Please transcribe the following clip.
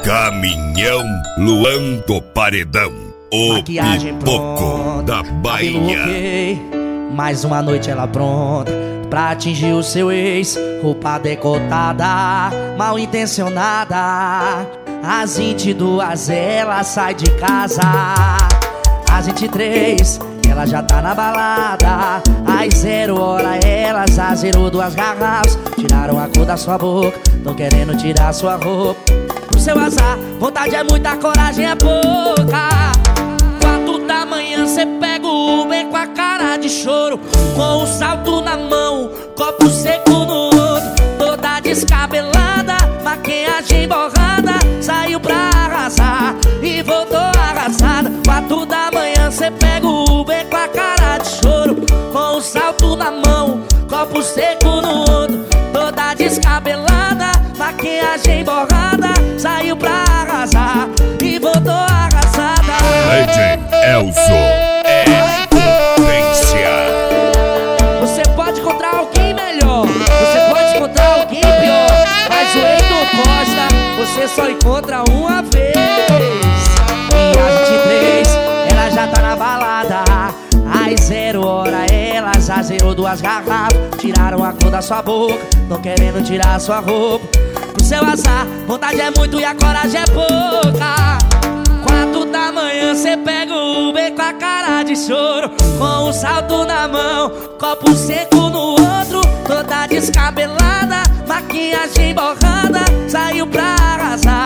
Caminhão Luan do Paredão, o Maquiagem pipoco pronta, da Bahia. Mais uma noite ela pronta pra atingir o seu ex. Roupa decotada, mal intencionada. Às 22 ela sai de casa. Às 23 ela já tá na balada. Às 0 hora ela já zerou 2 garrafas. Tiraram a cor da sua boca, tão querendo tirar sua roupa. Pro seu azar, vontade é muita, coragem é pouca. 4 da manhã cê pega o Uber com a cara de choro, com o salto na mão, copo seco no outro. Toda descabelada, maquiagem borrada, saiu pra arrasar e voltou arrasada. 4 da manhã cê pega o Uber com a cara de choro, com o salto na mão, copo seco no outro. Toda descabelada, maquiagem borrada, saiu pra arrasar e voltou arrasada. DJ Elzo é potência. Você pode encontrar alguém melhor, você pode encontrar alguém pior, mas o Heitor Costa você só encontra uma vez. E às 23 ela já tá na balada. Às 0 hora ela já zerou 2 garrafas. Tiraram a cor da sua boca, tão querendo tirar a sua roupa. Pro seu azar, vontade é muito e a coragem é pouca. 4 da manhã cê pega o Uber com a cara de choro, com um salto na mão, copo seco no outro. Toda descabelada, maquiagem borrada, saiu pra arrasar